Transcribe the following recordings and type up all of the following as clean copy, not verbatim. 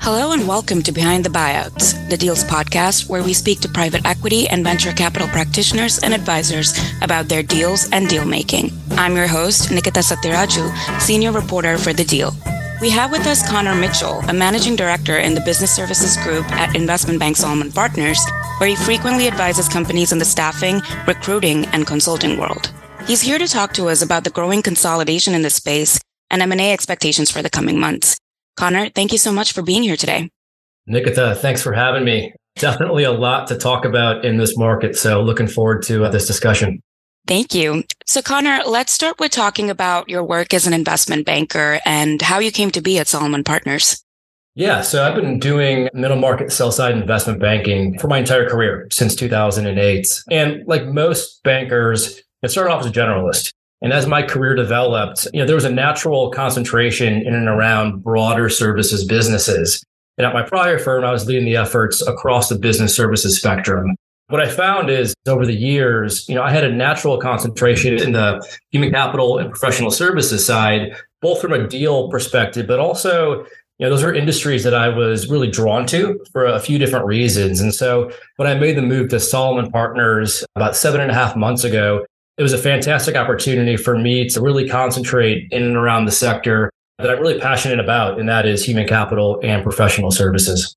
Hello and welcome to Behind the Buyouts, the Deals podcast, where we speak to private equity and venture capital practitioners and advisors about their deals and deal making. I'm your host, Nikita Satiraju, senior reporter for The Deal. We have with us Connor Mitchell, a managing director in the business services group at investment bank Salomon Partners, where he frequently advises companies in the staffing, recruiting, and consulting world. He's here to talk to us about the growing consolidation in the space and M&A expectations for the coming months. Connor, thank you so much for being here today. Nikita, thanks for having me. Definitely a lot to talk about in this market, so looking forward to this discussion. Thank you. So Connor, let's start with talking about your work as an investment banker and how you came to be at Salomon Partners. Yeah, so I've been doing middle market sell-side investment banking for my entire career since 2008. And like most bankers, I started off as a generalist. And as my career developed, there was a natural concentration in and around broader services businesses. And at my prior firm, I was leading the efforts across the business services spectrum. What I found is over the years, I had a natural concentration in the human capital and professional services side, both from a deal perspective, but also, those are industries that I was really drawn to for a few different reasons. And so when I made the move to Salomon Partners about 7.5 months ago, it was a fantastic opportunity for me to really concentrate in and around the sector that I'm really passionate about, and that is human capital and professional services.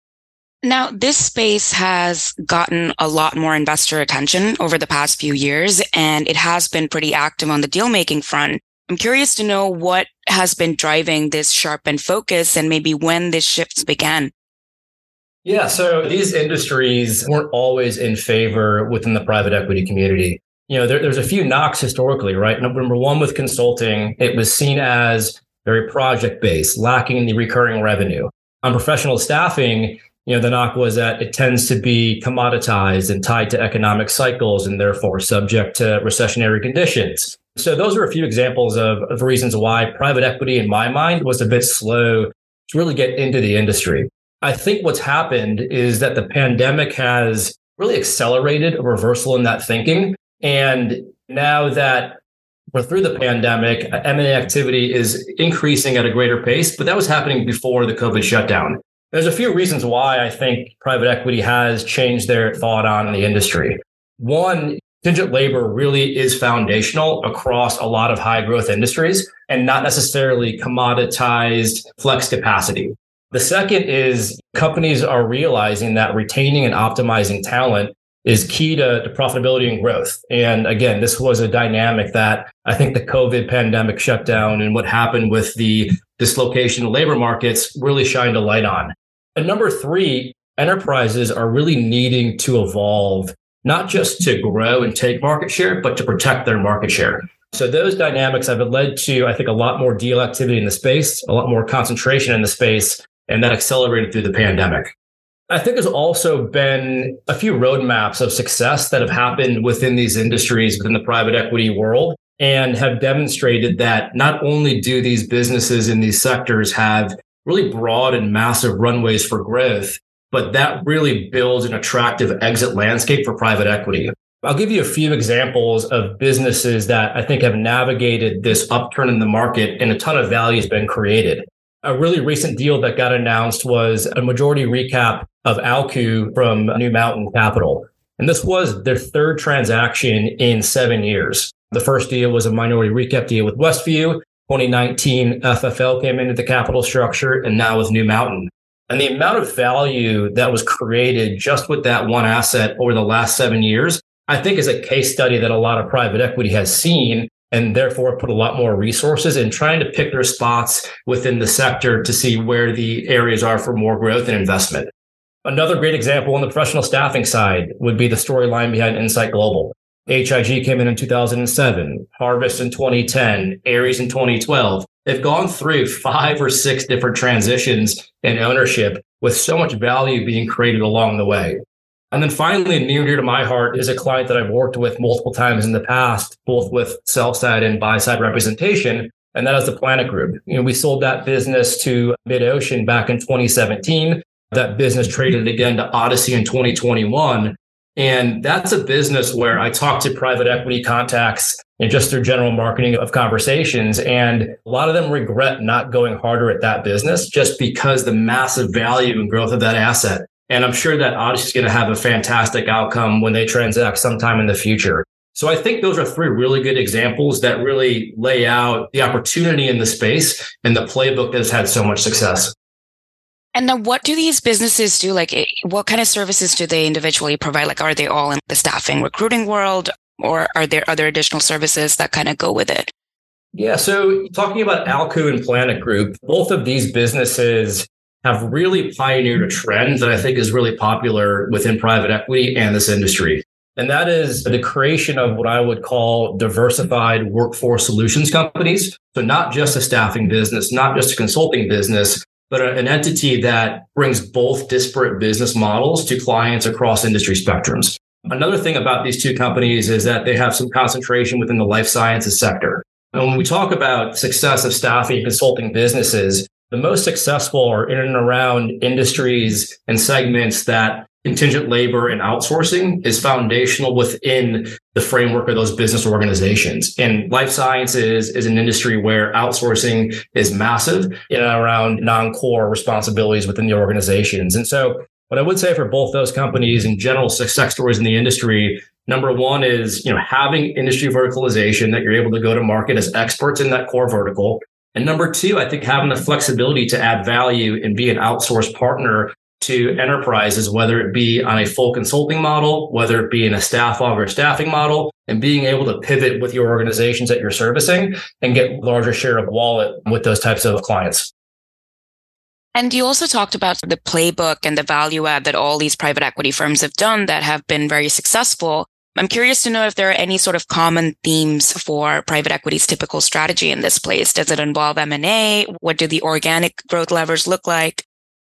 Now, this space has gotten a lot more investor attention over the past few years, and it has been pretty active on the deal-making front. I'm curious to know what has been driving this sharpened focus and maybe when this shift began. Yeah, so these industries weren't always in favor within the private equity community. There's a few knocks historically, right? Number one, with consulting, it was seen as very project-based, lacking the recurring revenue. On professional staffing, the knock was that it tends to be commoditized and tied to economic cycles and therefore subject to recessionary conditions. So those are a few examples of reasons why private equity, in my mind, was a bit slow to really get into the industry. I think what's happened is that the pandemic has really accelerated a reversal in that thinking. And now that we're through the pandemic, M&A activity is increasing at a greater pace, but that was happening before the COVID shutdown. There's a few reasons why I think private equity has changed their thought on the industry. One, contingent labor really is foundational across a lot of high growth industries and not necessarily commoditized flex capacity. The second is companies are realizing that retaining and optimizing talent is key to profitability and growth. And again, this was a dynamic that I think the COVID pandemic shutdown and what happened with the dislocation of labor markets really shined a light on. And number three, enterprises are really needing to evolve, not just to grow and take market share, but to protect their market share. So those dynamics have led to, I think, a lot more deal activity in the space, a lot more concentration in the space, and that accelerated through the pandemic. I think there's also been a few roadmaps of success that have happened within these industries, within the private equity world, and have demonstrated that not only do these businesses in these sectors have really broad and massive runways for growth, but that really builds an attractive exit landscape for private equity. I'll give you a few examples of businesses that I think have navigated this upturn in the market and a ton of value has been created. A really recent deal that got announced was a majority recap of Alku from New Mountain Capital. And this was their third transaction in 7 years. The first deal was a minority recap deal with Westview. 2019, FFL came into the capital structure, and now with New Mountain. And the amount of value that was created just with that one asset over the last 7 years, I think is a case study that a lot of private equity has seen and therefore put a lot more resources in trying to pick their spots within the sector to see where the areas are for more growth and investment. Another great example on the professional staffing side would be the storyline behind Insight Global. HIG came in 2007, Harvest in 2010, Ares in 2012. They've gone through 5 or 6 different transitions in ownership with so much value being created along the way. And then finally, near and dear to my heart is a client that I've worked with multiple times in the past, both with sell-side and buy-side representation, and that is the Planet Group. We sold that business to MidOcean back in 2017. That business traded again to Odyssey in 2021. And that's a business where I talk to private equity contacts and just through general marketing of conversations. And a lot of them regret not going harder at that business just because the massive value and growth of that asset. And I'm sure that Odyssey is going to have a fantastic outcome when they transact sometime in the future. So I think those are three really good examples that really lay out the opportunity in the space and the playbook that has had so much success. And now what do these businesses do? Like, what kind of services do they individually provide? Like, are they all in the staffing recruiting world, or are there other additional services that kind of go with it? Yeah. So talking about Alku and Planet Group, both of these businesses have really pioneered a trend that I think is really popular within private equity and this industry. And that is the creation of what I would call diversified workforce solutions companies. So not just a staffing business, not just a consulting business, but an entity that brings both disparate business models to clients across industry spectrums. Another thing about these two companies is that they have some concentration within the life sciences sector. And when we talk about success of staffing and consulting businesses, the most successful are in and around industries and segments that contingent labor and outsourcing is foundational within the framework of those business organizations. And life sciences is an industry where outsourcing is massive in and around non-core responsibilities within the organizations. And so what I would say for both those companies and general success stories in the industry, number one is, having industry verticalization that you're able to go to market as experts in that core vertical. And number two, I think having the flexibility to add value and be an outsourced partner to enterprises, whether it be on a full consulting model, whether it be in a staff aug or staffing model, and being able to pivot with your organizations that you're servicing and get larger share of wallet with those types of clients. And you also talked about the playbook and the value add that all these private equity firms have done that have been very successful. I'm curious to know if there are any sort of common themes for private equity's typical strategy in this place. Does it involve M&A? What do the organic growth levers look like?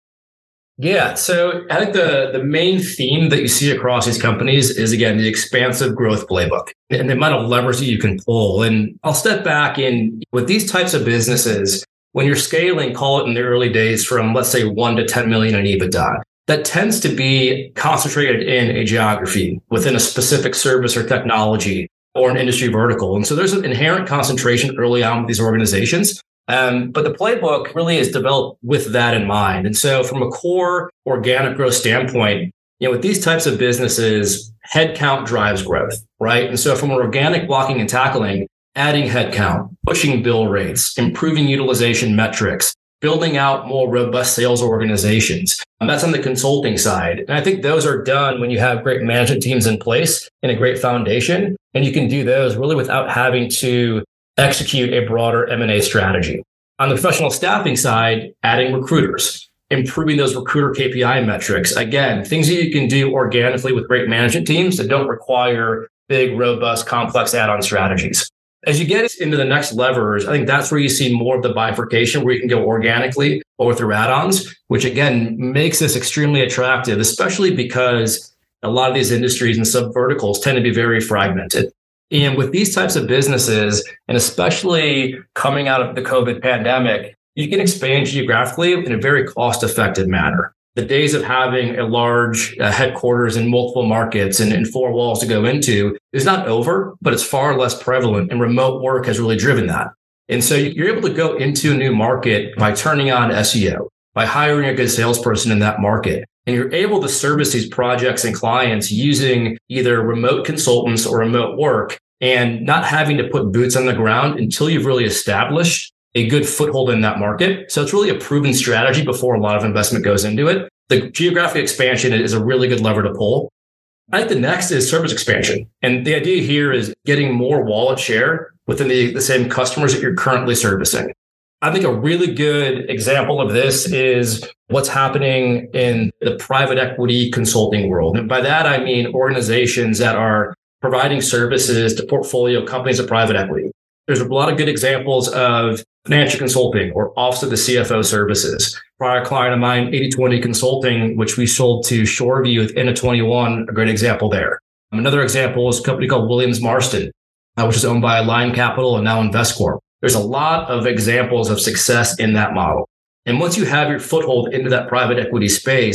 Yeah. So I think the main theme that you see across these companies is, again, the expansive growth playbook and the amount of levers that you can pull. And I'll step back in with these types of businesses. When you're scaling, call it in the early days from, let's say, 1 to 10 million in EBITDA, that tends to be concentrated in a geography within a specific service or technology or an industry vertical. And so there's an inherent concentration early on with these organizations. But the playbook really is developed with that in mind. And so from a core organic growth standpoint, with these types of businesses, headcount drives growth, right? And so from an organic blocking and tackling, adding headcount, pushing bill rates, improving utilization metrics, building out more robust sales organizations. And that's on the consulting side. And I think those are done when you have great management teams in place and a great foundation. And you can do those really without having to execute a broader M&A strategy. On the professional staffing side, adding recruiters, improving those recruiter KPI metrics. Again, things that you can do organically with great management teams that don't require big, robust, complex add-on strategies. As you get into the next levers, I think that's where you see more of the bifurcation where you can go organically or through add-ons, which again makes this extremely attractive, especially because a lot of these industries and subverticals tend to be very fragmented. And with these types of businesses, and especially coming out of the COVID pandemic, you can expand geographically in a very cost-effective manner. The days of having a large headquarters in multiple markets and 4 walls to go into is not over, but it's far less prevalent, and remote work has really driven that. And so you're able to go into a new market by turning on SEO, by hiring a good salesperson in that market. And you're able to service these projects and clients using either remote consultants or remote work and not having to put boots on the ground until you've really established a good foothold in that market. So it's really a proven strategy before a lot of investment goes into it. The geographic expansion is a really good lever to pull. I think the next is service expansion. And the idea here is getting more wallet share within the same customers that you're currently servicing. I think a really good example of this is what's happening in the private equity consulting world. And by that, I mean organizations that are providing services to portfolio companies of private equity. There's a lot of good examples of financial consulting or Office of the CFO services. Prior client of mine, 80/20 Consulting, which we sold to Shoreview with N21, a great example there. Another example is a company called Williams Marston, which is owned by Align Capital and now Investcorp. There's a lot of examples of success in that model. And once you have your foothold into that private equity space,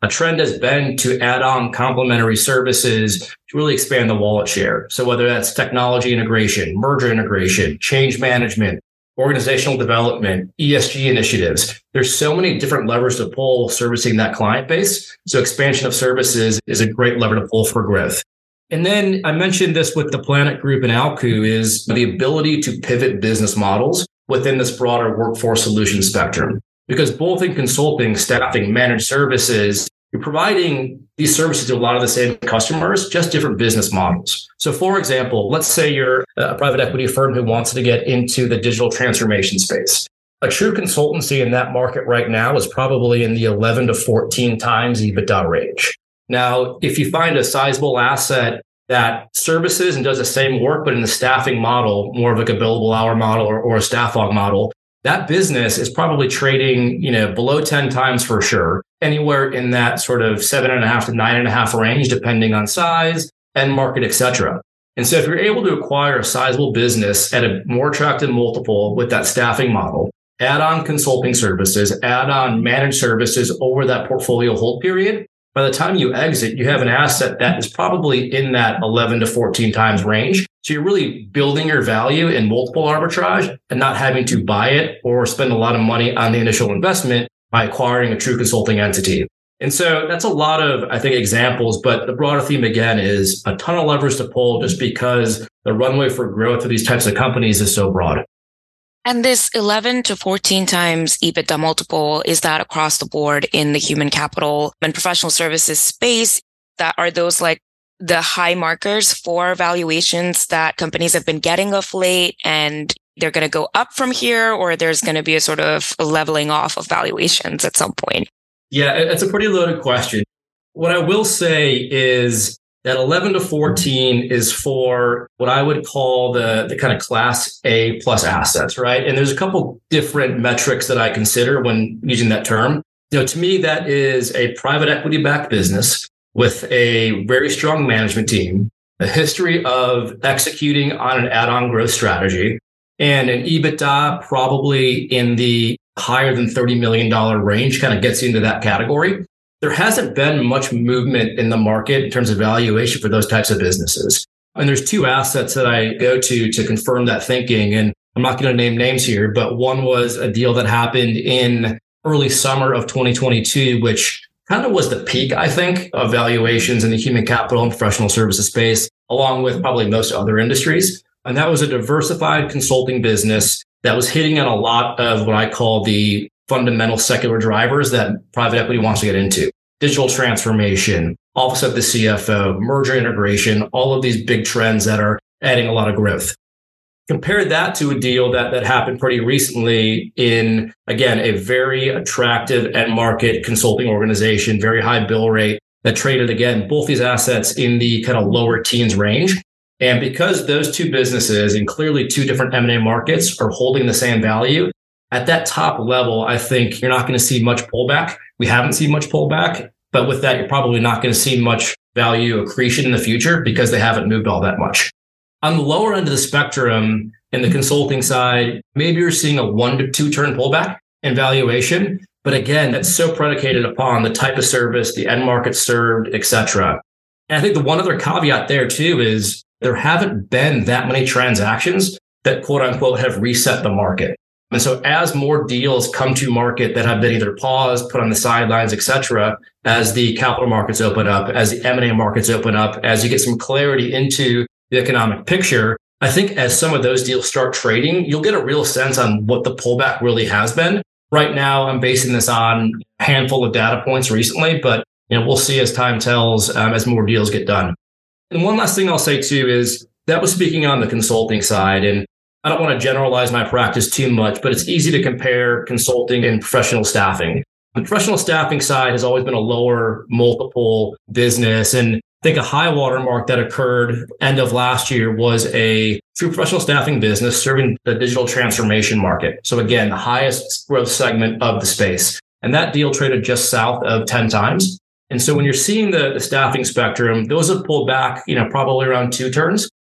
a trend has been to add on complementary services to really expand the wallet share. So whether that's technology integration, merger integration, change management, organizational development, ESG initiatives, there's so many different levers to pull servicing that client base. So expansion of services is a great lever to pull for growth. And then I mentioned this with the Planet Group and Alku is the ability to pivot business models within this broader workforce solution spectrum. Because both in consulting, staffing, managed services, you're providing these services to a lot of the same customers, just different business models. So for example, let's say you're a private equity firm who wants to get into the digital transformation space. A true consultancy in that market right now is probably in the 11 to 14 times EBITDA range. Now, if you find a sizable asset that services and does the same work, but in the staffing model, more of like a billable hour model or a staff log model, that business is probably trading, below 10 times for sure, anywhere in that sort of 7.5 to 9.5 range, depending on size, end market, et cetera. And so if you're able to acquire a sizable business at a more attractive multiple with that staffing model, add on consulting services, add on managed services over that portfolio hold period, by the time you exit, you have an asset that is probably in that 11 to 14 times range. So you're really building your value in multiple arbitrage and not having to buy it or spend a lot of money on the initial investment by acquiring a true consulting entity. And so that's a lot of, I think, examples. But the broader theme, again, is a ton of levers to pull just because the runway for growth of these types of companies is so broad. And this 11 to 14 times EBITDA multiple, is that across the board in the human capital and professional services space? That are those like the high markers for valuations that companies have been getting of late and they're going to go up from here, or there's going to be a sort of leveling off of valuations at some point? Yeah, it's a pretty loaded question. What I will say is that 11 to 14 is for what I would call the kind of class A plus assets, right? And there's a couple different metrics that I consider when using that term. To me, that is a private equity backed business with a very strong management team, a history of executing on an add-on growth strategy, and an EBITDA probably in the higher than $30 million range, kind of gets you into that category. There hasn't been much movement in the market in terms of valuation for those types of businesses. And there's two assets that I go to confirm that thinking. And I'm not going to name names here, but one was a deal that happened in early summer of 2022, which kind of was the peak, I think, of valuations in the human capital and professional services space, along with probably most other industries. And that was a diversified consulting business that was hitting on a lot of what I call the fundamental secular drivers that private equity wants to get into. Digital transformation, office of the CFO, merger integration, all of these big trends that are adding a lot of growth. Compare that to a deal that happened pretty recently in, again, a very attractive end market consulting organization, very high bill rate that traded, again, both these assets in the kind of lower teens range. And because those two businesses and clearly two different M&A markets are holding the same value, at that top level, I think you're not going to see much pullback. We haven't seen much pullback, but with that, you're probably not going to see much value accretion in the future because they haven't moved all that much. On the lower end of the spectrum, in the consulting side, maybe you're seeing a 1 to 2 turn pullback in valuation. But again, that's so predicated upon the type of service, the end market served, et cetera. And I think the one other caveat there too is there haven't been that many transactions that quote unquote have reset the market. And so as more deals come to market that have been either paused, put on the sidelines, et cetera, as the capital markets open up, as the M&A markets open up, as you get some clarity into the economic picture, I think as some of those deals start trading, you'll get a real sense on what the pullback really has been. Right now, I'm basing this on a handful of data points recently, but we'll see as time tells, as more deals get done. And one last thing I'll say too is that was speaking on the consulting side. And I don't want to generalize my practice too much, but it's easy to compare consulting and professional staffing. The professional staffing side has always been a lower multiple business. And I think a high watermark that occurred end of last year was a true professional staffing business serving the digital transformation market. So again, the highest growth segment of the space. And that deal traded just south of 10 times. And so when you're seeing the staffing spectrum, those have pulled back, probably around 2 turns.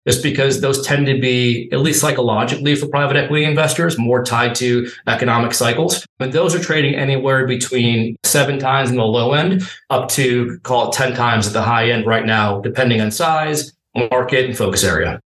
just because those tend to be, at least psychologically for private equity investors, more tied to economic cycles. But those are trading anywhere between 7 times in the low end up to, call it 10 times at the high end right now, depending on size, market, and focus area.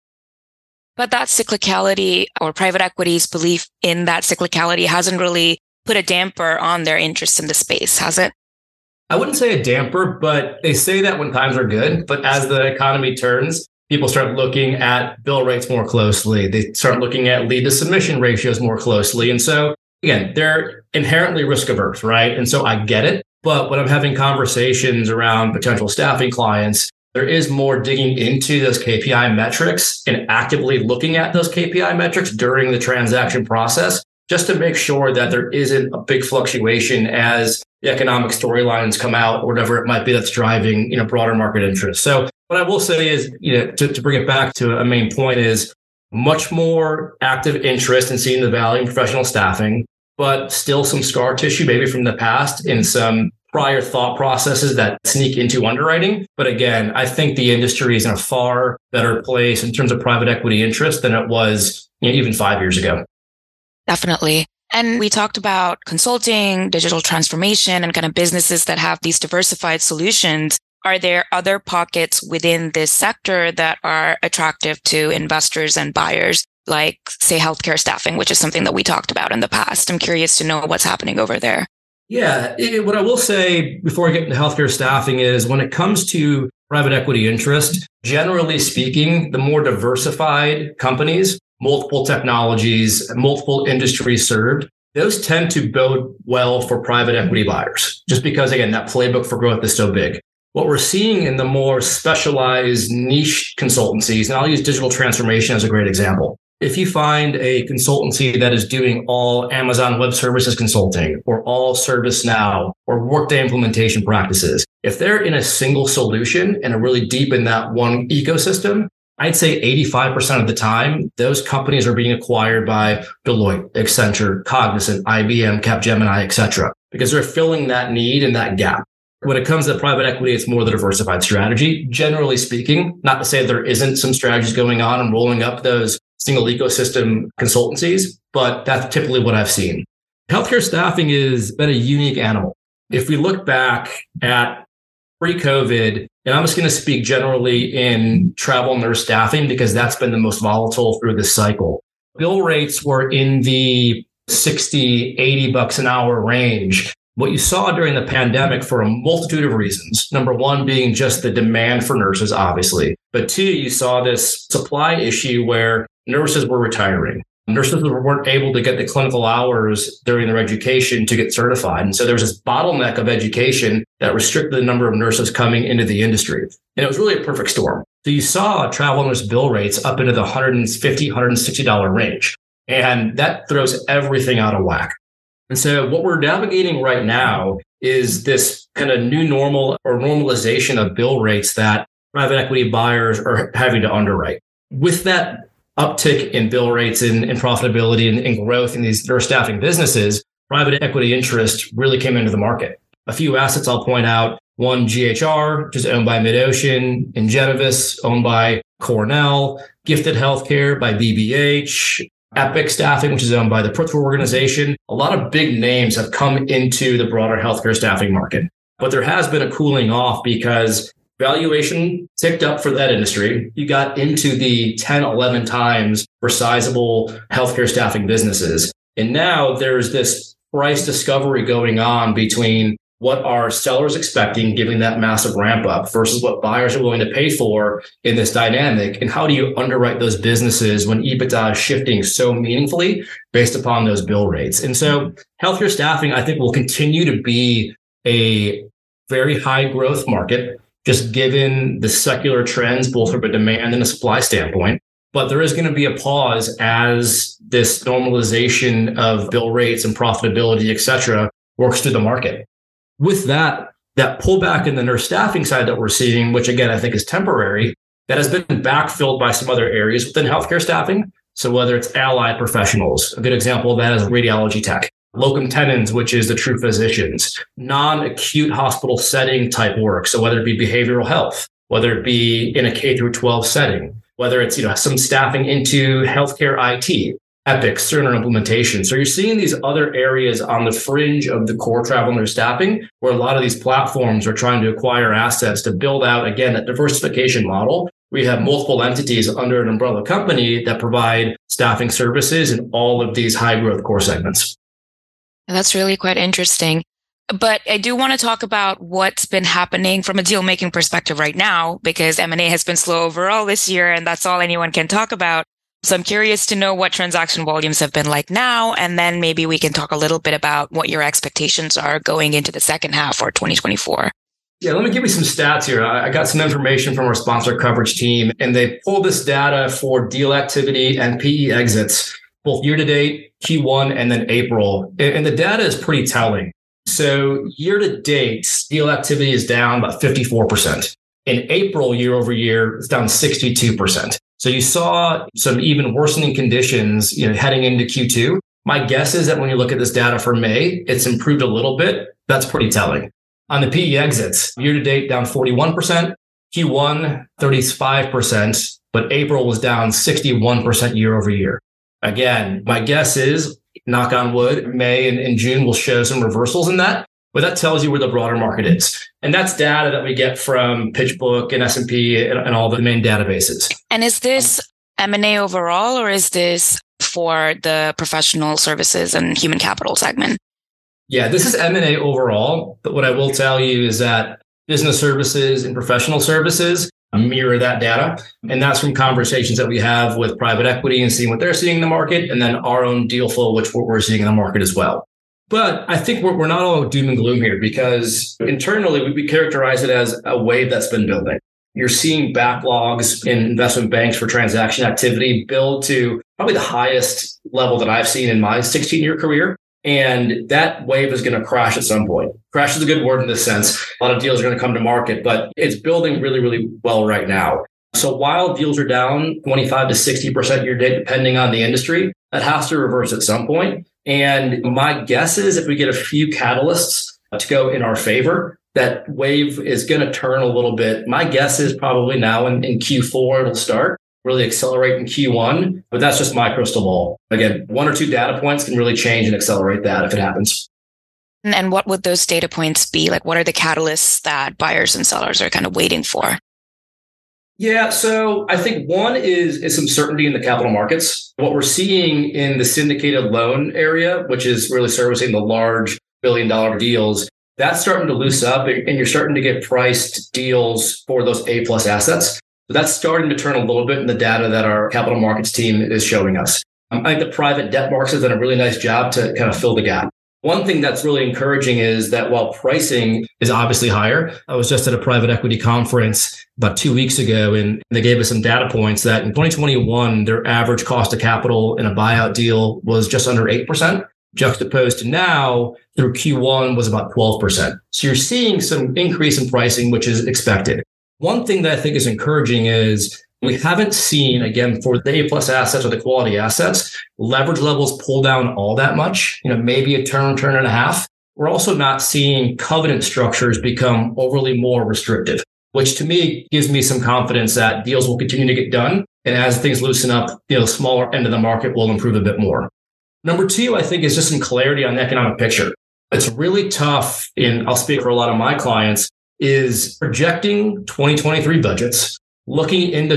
But that cyclicality, or private equity's belief in that cyclicality, hasn't really put a damper on their interest in the space, has it? I wouldn't say a damper, but they say that when times are good. But as the economy turns, people start looking at bill rates more closely. They start looking at lead to submission ratios more closely. And so, again, they're inherently risk averse, right? And so I get it. But when I'm having conversations around potential staffing clients, there is more digging into those KPI metrics and actively looking at those KPI metrics during the transaction process, just to make sure that there isn't a big fluctuation as the economic storylines come out, or whatever it might be that's driving, broader market interest. So what I will say is, to bring it back to a main point, is much more active interest in seeing the value in professional staffing, but still some scar tissue maybe from the past in some prior thought processes that sneak into underwriting. But again, I think the industry is in a far better place in terms of private equity interest than it was even 5 years ago. Definitely. And we talked about consulting, digital transformation, and kind of businesses that have these diversified solutions. Are there other pockets within this sector that are attractive to investors and buyers, like, say, healthcare staffing, which is something that we talked about in the past? I'm curious to know what's happening over there. Yeah. What I will say before I get into healthcare staffing is, when it comes to private equity interest, generally speaking, the more diversified companies, multiple technologies, multiple industries served, those tend to bode well for private equity buyers, just because, again, that playbook for growth is so big. What we're seeing in the more specialized niche consultancies, and I'll use digital transformation as a great example. If you find a consultancy that is doing all Amazon Web Services consulting, or all ServiceNow, or Workday implementation practices, if they're in a single solution and are really deep in that one ecosystem, I'd say 85% of the time, those companies are being acquired by Deloitte, Accenture, Cognizant, IBM, Capgemini, et cetera, because they're filling that need and that gap. When it comes to private equity, it's more the diversified strategy. Generally speaking, not to say there isn't some strategies going on and rolling up those single ecosystem consultancies, but that's typically what I've seen. Healthcare staffing has been a unique animal. If we look back at pre-COVID, and I'm just going to speak generally in travel nurse staffing because that's been the most volatile through this cycle. Bill rates were in the $60, $80 an hour range. What you saw during the pandemic, for a multitude of reasons, number one being just the demand for nurses, obviously. But two, you saw this supply issue where nurses were retiring. Nurses weren't able to get the clinical hours during their education to get certified. And so there was this bottleneck of education that restricted the number of nurses coming into the industry. And it was really a perfect storm. So you saw travel nurse bill rates up into the $150, $160 range. And that throws everything out of whack. And so what we're navigating right now is this kind of new normal or normalization of bill rates that private equity buyers are having to underwrite. With that uptick in bill rates and profitability and growth in these nurse staffing businesses, private equity interest really came into the market. A few assets I'll point out. One, GHR, which is owned by MidOcean, Ingenivis, owned by Cornell, Gifted Healthcare by BBH, Epic Staffing, which is owned by the Pritzker Organization. A lot of big names have come into the broader healthcare staffing market. But there has been a cooling off because valuation ticked up for that industry. You got into the 10, 11 times for sizable healthcare staffing businesses. And now there's this price discovery going on between what are sellers expecting, given that massive ramp up, versus what buyers are willing to pay for in this dynamic. And how do you underwrite those businesses when EBITDA is shifting so meaningfully based upon those bill rates? And so healthcare staffing, I think, will continue to be a very high growth market, just given the secular trends, both from a demand and a supply standpoint. But there is going to be a pause as this normalization of bill rates and profitability, et cetera, works through the market. With that pullback in the nurse staffing side that we're seeing, which again, I think is temporary, that has been backfilled by some other areas within healthcare staffing. So whether it's allied professionals, a good example of that is radiology tech, locum tenens, which is the true physicians, non-acute hospital setting type work. So whether it be behavioral health, whether it be in a K through 12 setting, whether it's, some staffing into healthcare IT, Epic, Cerner implementation. So you're seeing these other areas on the fringe of the core travel nurse staffing, where a lot of these platforms are trying to acquire assets to build out, again, that diversification model. We have multiple entities under an umbrella company that provide staffing services in all of these high growth core segments. That's really quite interesting. But I do want to talk about what's been happening from a deal making perspective right now, because M&A has been slow overall this year, and that's all anyone can talk about. So I'm curious to know what transaction volumes have been like now, and then maybe we can talk a little bit about what your expectations are going into the second half or 2024. Yeah, let me give you some stats here. I got some information from our sponsor coverage team, and they pulled this data for deal activity and PE exits, both year to date, Q1, and then April. And the data is pretty telling. So year to date, deal activity is down about 54%. In April, year over year, it's down 62%. So you saw some even worsening conditions, heading into Q2. My guess is that when you look at this data for May, it's improved a little bit. That's pretty telling. On the PE exits, year to date down 41%, Q1 35%, but April was down 61% year over year. Again, my guess is, knock on wood, May and June will show some reversals in that. But that tells you where the broader market is. And that's data that we get from PitchBook and S&P and all the main databases. And is this M&A overall, or is this for the professional services and human capital segment? Yeah, this is M&A overall. But what I will tell you is that business services and professional services mirror that data. And that's from conversations that we have with private equity and seeing what they're seeing in the market, and then our own deal flow, which we're seeing in the market as well. But I think we're not all doom and gloom here, because internally we characterize it as a wave that's been building. You're seeing backlogs in investment banks for transaction activity build to probably the highest level that I've seen in my 16-year career. And that wave is going to crash at some point. Crash is a good word in this sense. A lot of deals are going to come to market, but it's building really, really well right now. So while deals are down 25 to 60% year to date, depending on the industry, that has to reverse at some point. And my guess is if we get a few catalysts to go in our favor, that wave is going to turn a little bit. My guess is probably now in Q4, it'll start, really accelerate in Q1, but that's just my crystal ball. Again, one or two data points can really change and accelerate that if it happens. And what would those data points be? Like, what are the catalysts that buyers and sellers are kind of waiting for? Yeah, so I think one is some certainty in the capital markets. What we're seeing in the syndicated loan area, which is really servicing the large billion-dollar deals, that's starting to loosen up, and you're starting to get priced deals for those A-plus assets. So that's starting to turn a little bit in the data that our capital markets team is showing us. I think the private debt markets have done a really nice job to kind of fill the gap. One thing that's really encouraging is that while pricing is obviously higher, I was just at a private equity conference about 2 weeks ago, and they gave us some data points that in 2021, their average cost of capital in a buyout deal was just under 8%, juxtaposed to now through Q1 was about 12%. So you're seeing some increase in pricing, which is expected. One thing that I think is encouraging is we haven't seen, again, for the A-plus assets or the quality assets, leverage levels pull down all that much, maybe a turn and a half. We're also not seeing covenant structures become overly more restrictive, which to me gives me some confidence that deals will continue to get done. And as things loosen up, the smaller end of the market will improve a bit more. Number two, I think, is just some clarity on the economic picture. It's really tough, and I'll speak for a lot of my clients, is projecting 2023 budgets, looking into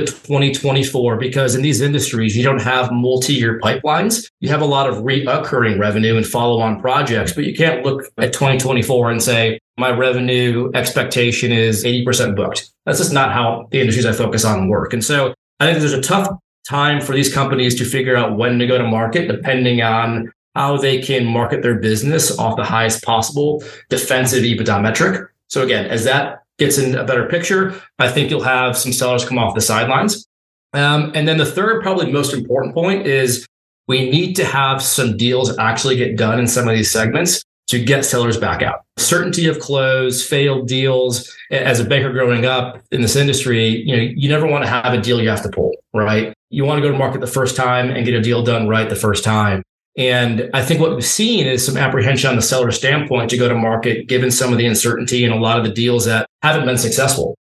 2024, because in these industries, you don't have multi-year pipelines. You have a lot of reoccurring revenue and follow-on projects, but you can't look at 2024 and say, my revenue expectation is 80% booked. That's just not how the industries I focus on work. And so I think there's a tough time for these companies to figure out when to go to market, depending on how they can market their business off the highest possible defensive EBITDA metric. So again, as that gets in a better picture, I think you'll have some sellers come off the sidelines. And then the third, probably most important point is we need to have some deals actually get done in some of these segments to get sellers back out. Certainty of close, failed deals. As a banker growing up in this industry, you never want to have a deal you have to pull, right? You want to go to market the first time and get a deal done right the first time. And I think what we've seen is some apprehension on the seller standpoint to go to market, given some of the uncertainty and a lot of the deals that haven't been successful.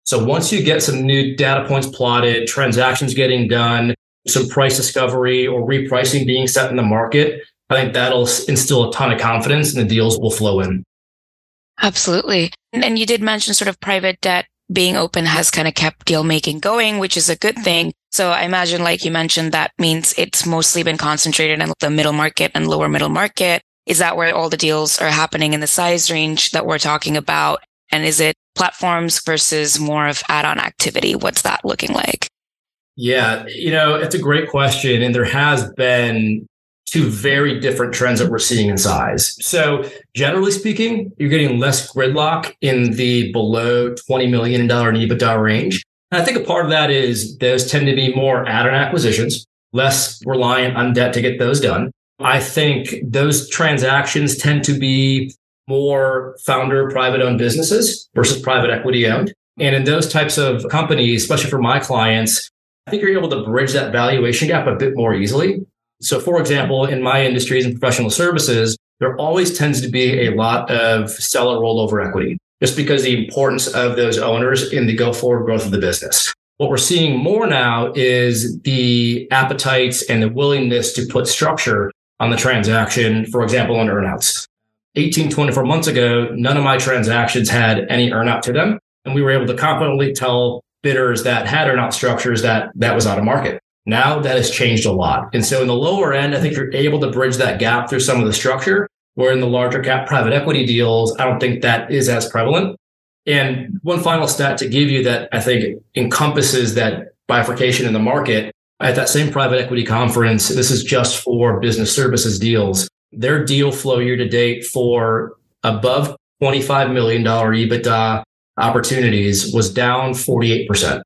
So once you get some new data points plotted, transactions getting done, some price discovery or repricing being set in the market, I think that'll instill a ton of confidence and the deals will flow in. Absolutely. And you did mention sort of private debt being open has kind of kept deal making going, which is a good thing. So I imagine, like you mentioned, that means it's mostly been concentrated in the middle market and lower middle market. Is that where all the deals are happening in the size range that we're talking about? And is it platforms versus more of add-on activity? What's that looking like? Yeah, it's a great question. And there has been two very different trends that we're seeing in size. So generally speaking, you're getting less gridlock in the below $20 million in EBITDA range. And I think a part of that is those tend to be more add-on acquisitions, less reliant on debt to get those done. I think those transactions tend to be more founder private-owned businesses versus private equity-owned. And in those types of companies, especially for my clients, I think you're able to bridge that valuation gap a bit more easily. So, for example, in my industries and professional services, there always tends to be a lot of seller rollover equity, just because the importance of those owners in the go-forward growth of the business. What we're seeing more now is the appetites and the willingness to put structure on the transaction, for example, on earnouts. 18, 24 months ago, none of my transactions had any earnout to them. And we were able to confidently tell bidders that had earnout structures that was out of market. Now that has changed a lot. And so in the lower end, I think you're able to bridge that gap through some of the structure, where in the larger cap private equity deals, I don't think that is as prevalent. And one final stat to give you that I think encompasses that bifurcation in the market, at that same private equity conference, this is just for business services deals, their deal flow year to date for above $25 million EBITDA opportunities was down 48%.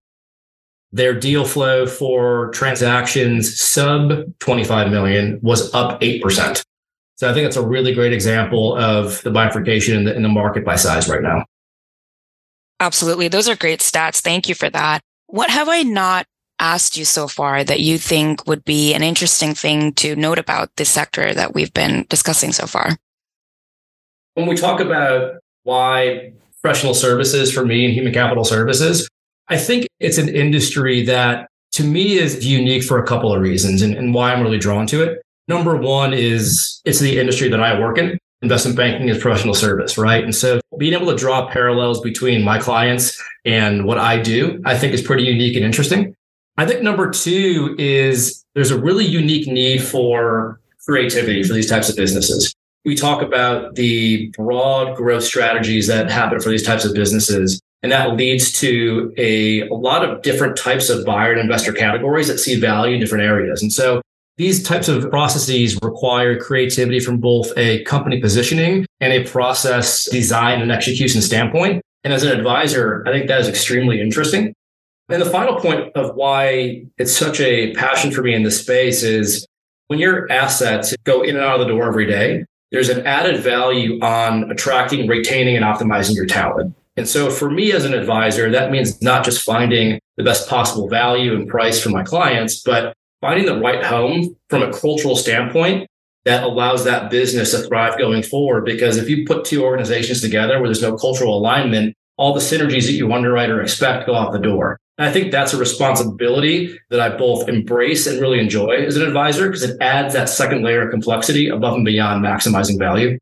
Their deal flow for transactions sub 25 million was up 8%. So I think it's a really great example of the bifurcation in the market by size right now. Absolutely. Those are great stats. Thank you for that. What have I not asked you so far that you think would be an interesting thing to note about this sector that we've been discussing so far? When we talk about why professional services for me and human capital services, I think it's an industry that to me is unique for a couple of reasons and why I'm really drawn to it. Number one is it's the industry that I work in. Investment banking is professional service, right? And so being able to draw parallels between my clients and what I do, I think is pretty unique and interesting. I think number two is there's a really unique need for creativity for these types of businesses. We talk about the broad growth strategies that happen for these types of businesses. And that leads to a lot of different types of buyer and investor categories that see value in different areas. And so these types of processes require creativity from both a company positioning and a process design and execution standpoint. And as an advisor, I think that is extremely interesting. And the final point of why it's such a passion for me in this space is when your assets go in and out of the door every day, there's an added value on attracting, retaining, and optimizing your talent. And so for me as an advisor, that means not just finding the best possible value and price for my clients, but finding the right home from a cultural standpoint that allows that business to thrive going forward. Because if you put two organizations together where there's no cultural alignment, all the synergies that you underwrite or expect go out the door. And I think that's a responsibility that I both embrace and really enjoy as an advisor because it adds that second layer of complexity above and beyond maximizing value.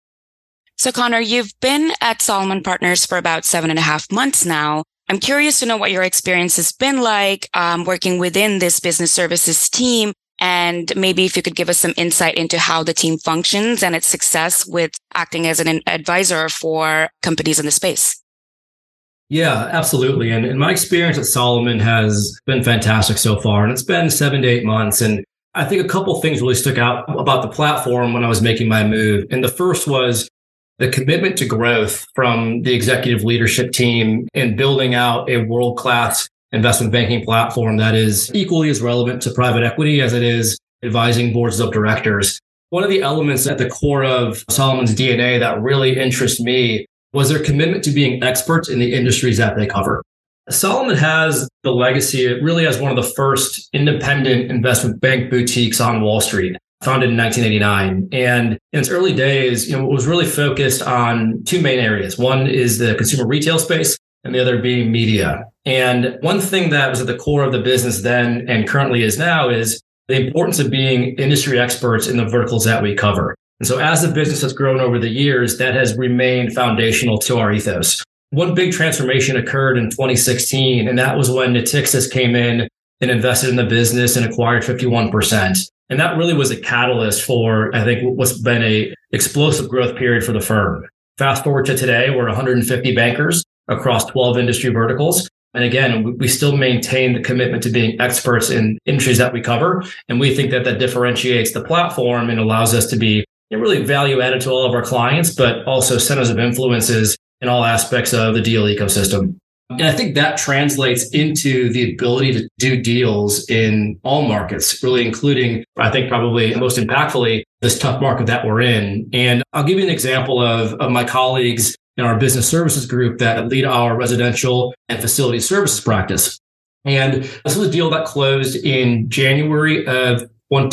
So Connor, you've been at Solomon Partners for about 7.5 months now. I'm curious to know what your experience has been like working within this business services team, and maybe if you could give us some insight into how the team functions and its success with acting as an advisor for companies in the space. Yeah, absolutely. And my experience at Solomon has been fantastic so far. And it's been 7 to 8 months. And I think a couple of things really stuck out about the platform when I was making my move. And the first was the commitment to growth from the executive leadership team in building out a world-class investment banking platform that is equally as relevant to private equity as it is advising boards of directors. One of the elements at the core of Solomon's DNA that really interests me was their commitment to being experts in the industries that they cover. Solomon has the legacy, it really as one of the first independent investment bank boutiques on Wall Street, founded in 1989. And in its early days, it was really focused on two main areas. One is the consumer retail space, and the other being media. And one thing that was at the core of the business then and currently is now is the importance of being industry experts in the verticals that we cover. And so as the business has grown over the years, that has remained foundational to our ethos. One big transformation occurred in 2016, and that was when Natixis came in and invested in the business and acquired 51%. And that really was a catalyst for, I think, what's been a explosive growth period for the firm. Fast forward to today, we're 150 bankers across 12 industry verticals. And again, we still maintain the commitment to being experts in industries that we cover. And we think that differentiates the platform and allows us to be really value added to all of our clients, but also centers of influences in all aspects of the deal ecosystem. And I think that translates into the ability to do deals in all markets, really including, I think probably most impactfully, this tough market that we're in. And I'll give you an example of my colleagues in our business services group that lead our residential and facility services practice. And this was a deal that closed in January of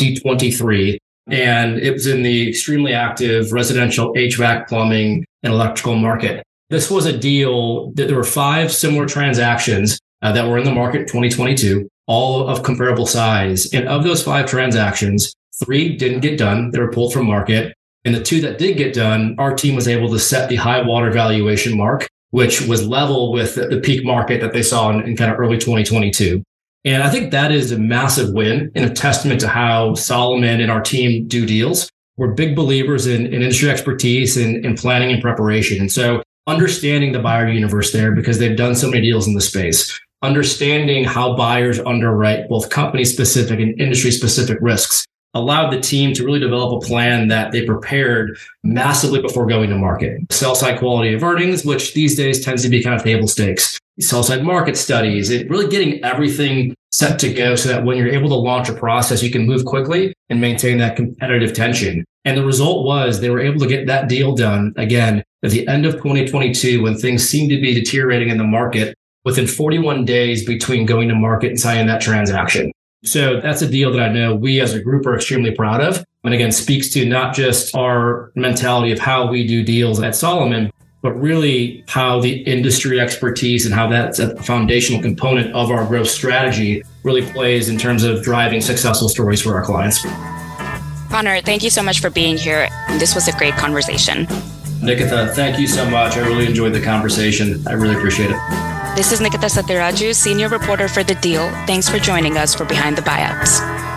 2023. And it was in the extremely active residential HVAC, plumbing, and electrical market. This was a deal that there were 5 similar transactions that were in the market in 2022, all of comparable size. And of those 5 transactions, 3 didn't get done. They were pulled from market. And the 2 that did get done, our team was able to set the high water valuation mark, which was level with the peak market that they saw in kind of early 2022. And I think that is a massive win and a testament to how Solomon and our team do deals. We're big believers in industry expertise and planning and preparation. And so understanding the buyer universe there, because they've done so many deals in the space, understanding how buyers underwrite both company specific and industry specific risks allowed the team to really develop a plan that they prepared massively before going to market. Sell side quality of earnings, which these days tends to be kind of table stakes. Sell side market studies, it really getting everything set to go so that when you're able to launch a process, you can move quickly and maintain that competitive tension. And the result was they were able to get that deal done again at the end of 2022 when things seemed to be deteriorating in the market within 41 days between going to market and signing that transaction. So that's a deal that I know we as a group are extremely proud of. And again, speaks to not just our mentality of how we do deals at Solomon, but really how the industry expertise and how that's a foundational component of our growth strategy really plays in terms of driving successful stories for our clients. Connor, thank you so much for being here. This was a great conversation. Nikita, thank you so much. I really enjoyed the conversation. I really appreciate it. This is Nikita Satiraju, Senior Reporter for The Deal. Thanks for joining us for Behind the Buyouts.